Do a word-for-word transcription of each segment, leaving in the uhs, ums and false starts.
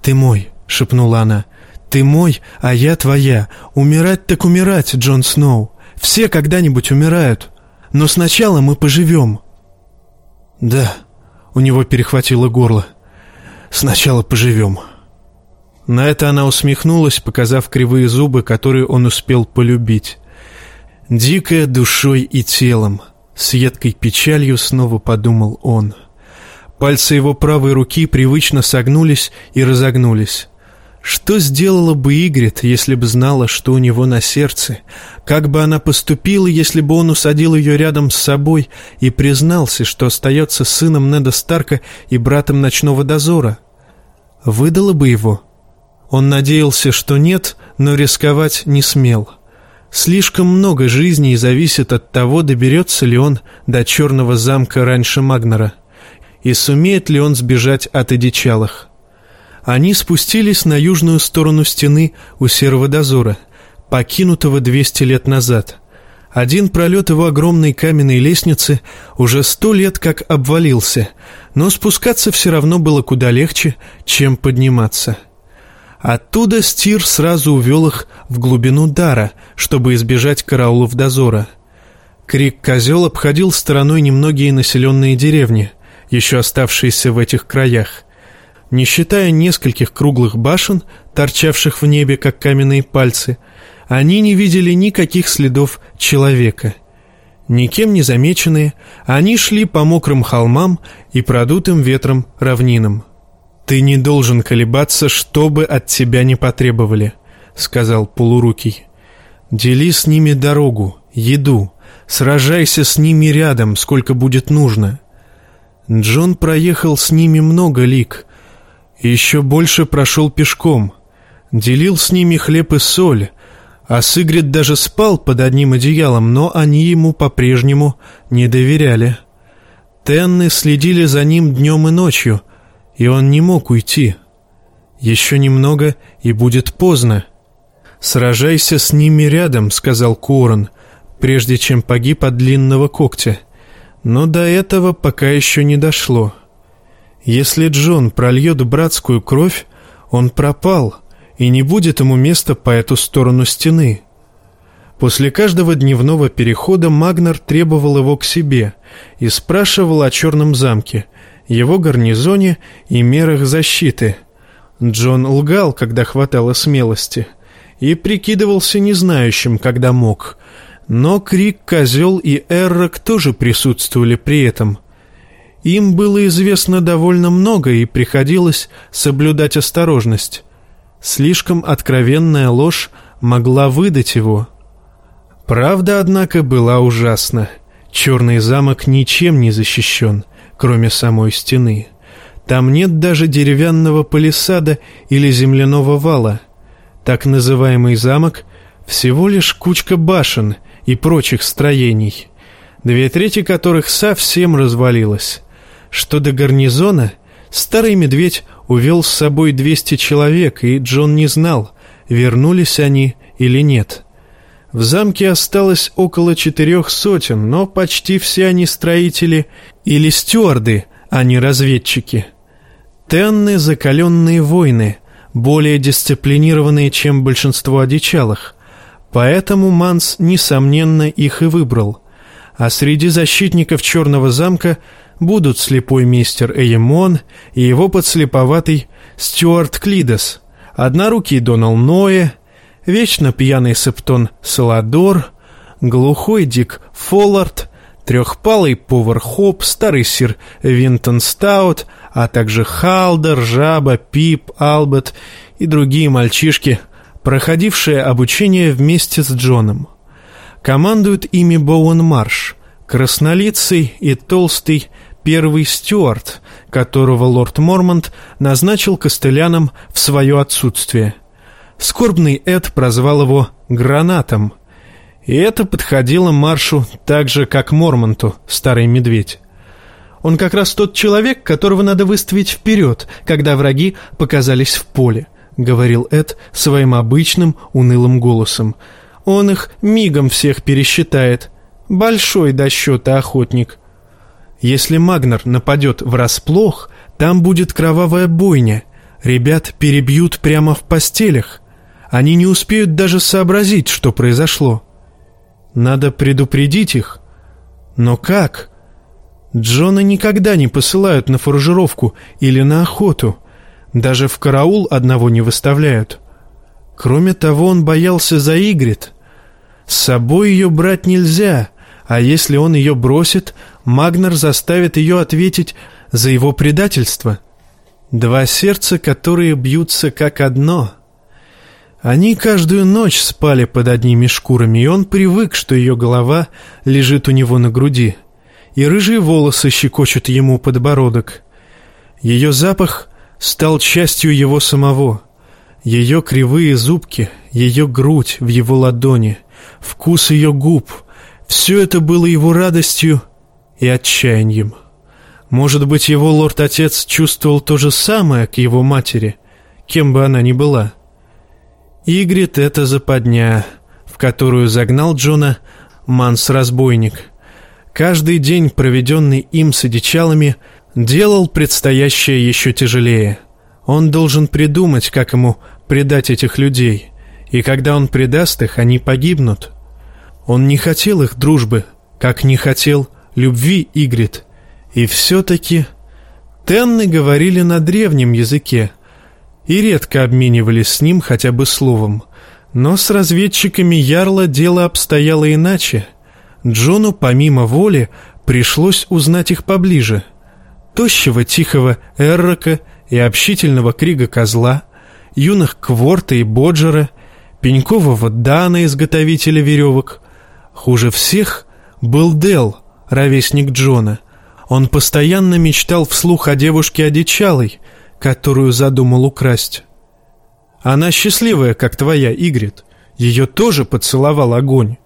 «Ты мой», — шепнула она. «Ты мой, а я твоя. Умирать так умирать, Джон Сноу. Все когда-нибудь умирают. Но сначала мы поживем». «Да», — у него перехватило горло. «Сначала поживем». На это она усмехнулась, показав кривые зубы, которые он успел полюбить. «Дикая душой и телом», — с едкой печалью снова подумал он. Пальцы его правой руки привычно согнулись и разогнулись. Что сделала бы Игрит, если бы знала, что у него на сердце? Как бы она поступила, если бы он усадил ее рядом с собой и признался, что остается сыном Неда Старка и братом Ночного Дозора? Выдала бы его? Он надеялся, что нет, но рисковать не смел. Слишком много жизней зависит от того, доберется ли он до Черного замка раньше Магнера, и сумеет ли он сбежать от одичалых. Они спустились на южную сторону стены у Серого Дозора, покинутого двести лет назад. Один пролет его огромной каменной лестницы уже сто лет как обвалился, но спускаться все равно было куда легче, чем подниматься. Оттуда Стир сразу увел их в глубину Дара, чтобы избежать караулов дозора. Крик-козел обходил стороной немногие населенные деревни, еще оставшиеся в этих краях. Не считая нескольких круглых башен, торчавших в небе, как каменные пальцы, они не видели никаких следов человека. Никем не замеченные, они шли по мокрым холмам и продутым ветром равнинам. «Ты не должен колебаться, что бы от тебя не потребовали», — сказал Полурукий. «Дели с ними дорогу, еду, сражайся с ними рядом, сколько будет нужно». Джон проехал с ними много лиг, и еще больше прошел пешком, делил с ними хлеб и соль, а Сигрид даже спал под одним одеялом, но они ему по-прежнему не доверяли. Тенны следили за ним днем и ночью, и он не мог уйти. Еще немного, и будет поздно. «Сражайся с ними рядом», — сказал Куорн, прежде чем погиб от длинного когтя. Но до этого пока еще не дошло. Если Джон прольет братскую кровь, он пропал, и не будет ему места по эту сторону стены. После каждого дневного перехода Магнер требовал его к себе и спрашивал о Черном замке, его гарнизоне и мерах защиты. Джон лгал, когда хватало смелости, и прикидывался незнающим, когда мог. Но Крик-козел и Эррок тоже присутствовали при этом. Им было известно довольно много, и приходилось соблюдать осторожность. Слишком откровенная ложь могла выдать его. Правда, однако, была ужасна. Черный замок ничем не защищен, кроме самой стены. Там нет даже деревянного палисада или земляного вала. Так называемый замок — всего лишь кучка башен и прочих строений, две трети которых совсем развалилась. Что до гарнизона, старый медведь увел с собой двести человек, и Джон не знал, вернулись они или нет. В замке осталось около четырех сотен, но почти все они строители или стюарды, а не разведчики. Тенны — закаленные воины, более дисциплинированные, чем большинство одичалых, поэтому Манс, несомненно, их и выбрал. А среди защитников Черного замка будут слепой мистер Эймон и его подслеповатый Стюарт Клидос, однорукий Донал Ное, вечно пьяный септон Саладор, глухой Дик Фоллард, трехпалый повар Хоп, старый сир Винтон Стаут, а также Халдер, Жаба, Пип, Албет и другие мальчишки, проходившие обучение вместе с Джоном. Командует ими Боуэн Марш, краснолицый и толстый первый стюарт, которого лорд Мормонт назначил костыляном в свое отсутствие. Скорбный Эд прозвал его «гранатом», и это подходило Маршу так же, как Мормонту, старый медведь. Он как раз тот человек, которого надо выставить вперед, когда враги показались в поле, — говорил Эд своим обычным унылым голосом. Он их мигом всех пересчитает. Большой до счета охотник. Если Магнер нападет врасплох, там будет кровавая бойня, — Ребят перебьют прямо в постелях. Они не успеют даже сообразить, что произошло. Надо предупредить их. Но как? Джона никогда не посылают на фуражировку или на охоту. Даже в караул одного не выставляют. Кроме того, он боялся за Игрит. С собой ее брать нельзя, а если он ее бросит, Магнер заставит ее ответить за его предательство. Два сердца, которые бьются как одно. Они каждую ночь спали под одними шкурами, и он привык, что ее голова лежит у него на груди, и рыжие волосы щекочут ему подбородок. Ее запах стал частью его самого. Ее кривые зубки, ее грудь в его ладони, вкус ее губ — все это было его радостью и отчаянием. Может быть, его лорд-отец чувствовал то же самое к его матери, кем бы она ни была. Игрит — это западня, в которую загнал Джона Манс-разбойник. Каждый день, проведенный им с одичалами, делал предстоящее еще тяжелее. Он должен придумать, как ему предать этих людей, и когда он предаст их, они погибнут. Он не хотел их дружбы, как не хотел любви Игрит. И все-таки Тенны говорили на древнем языке и редко обменивались с ним хотя бы словом. Но с разведчиками Ярла дело обстояло иначе. Джону помимо воли пришлось узнать их поближе. Тощего тихого Эррока и общительного Крига Козла, юных Кворта и Боджера, пенькового Дана, изготовителя веревок. Хуже всех был Дел, ровесник Джона. Он постоянно мечтал вслух о девушке одичалой, которую задумал украсть. Она счастливая, как твоя, Игрит. Ее тоже поцеловал огонь.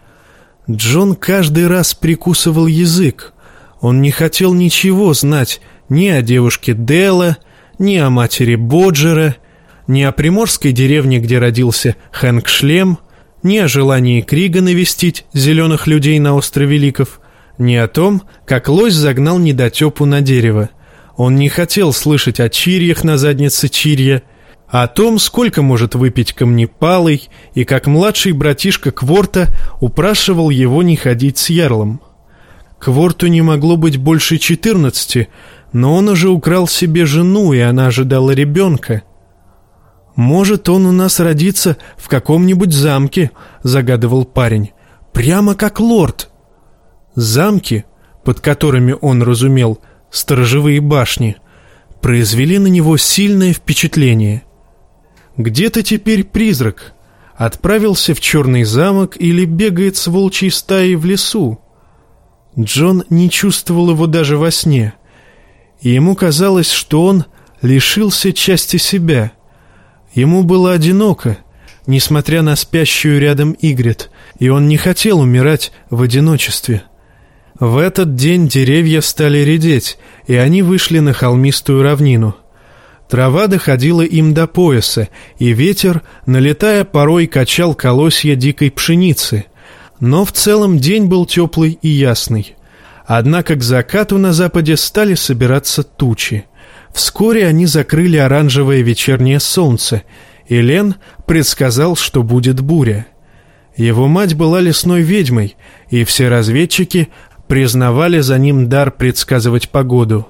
Джон каждый раз прикусывал язык. Он не хотел ничего знать ни о девушке Дела, ни о матери Боджера, ни о приморской деревне, где родился Хэнк Шлем, ни о желании Крига навестить зеленых людей на острове Ликов, ни о том, как лось загнал недотепу на дерево. Он не хотел слышать о чирьях на заднице чирья, о том, сколько может выпить камнепалый, и как младший братишка Кворта упрашивал его не ходить с ярлом. Кворту не могло быть больше четырнадцати, но он уже украл себе жену, и она ожидала ребенка. «Может, он у нас родится в каком-нибудь замке», — загадывал парень, — «прямо как лорд». Замки, под которыми он разумел сторожевые башни, произвели на него сильное впечатление. Где-то теперь призрак отправился в черный замок или бегает с волчьей стаей в лесу. Джон не чувствовал его даже во сне, и ему казалось, что он лишился части себя. Ему было одиноко, несмотря на спящую рядом Игрит, и он не хотел умирать в одиночестве. В этот день деревья стали редеть, и они вышли на холмистую равнину. Трава доходила им до пояса, и ветер, налетая, порой качал колосья дикой пшеницы. Но в целом день был теплый и ясный. Однако к закату на западе стали собираться тучи. Вскоре они закрыли оранжевое вечернее солнце, и Лен предсказал, что будет буря. Его мать была лесной ведьмой, и все разведчики признавали за ним дар предсказывать погоду.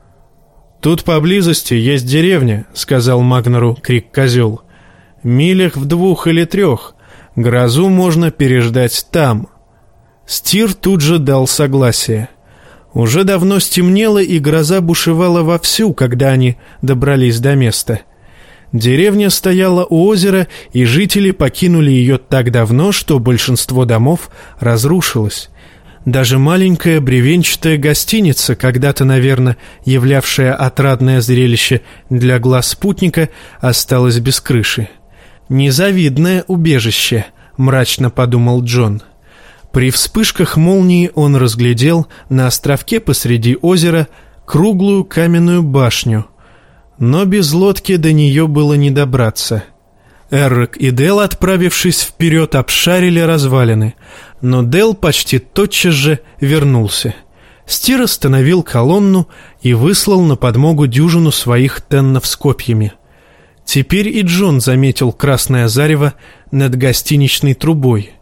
«Тут поблизости есть деревня», — сказал Магнеру Крик-козел. «Милях в двух или трех. Грозу можно переждать там». Стир тут же дал согласие. Уже давно стемнело, и гроза бушевала вовсю, когда они добрались до места. Деревня стояла у озера, и жители покинули ее так давно, что большинство домов разрушилось. Даже маленькая бревенчатая гостиница, когда-то, наверное, являвшая отрадное зрелище для глаз спутника, осталась без крыши. «Незавидное убежище», — мрачно подумал Джон. При вспышках молнии он разглядел на островке посреди озера круглую каменную башню, но без лодки до нее было не добраться. Эррок и Дел, отправившись вперед, обшарили развалины, но Дел почти тотчас же вернулся. Стир остановил колонну и выслал на подмогу дюжину своих теннов с копьями. Теперь и Джон заметил красное зарево над гостиничной трубой.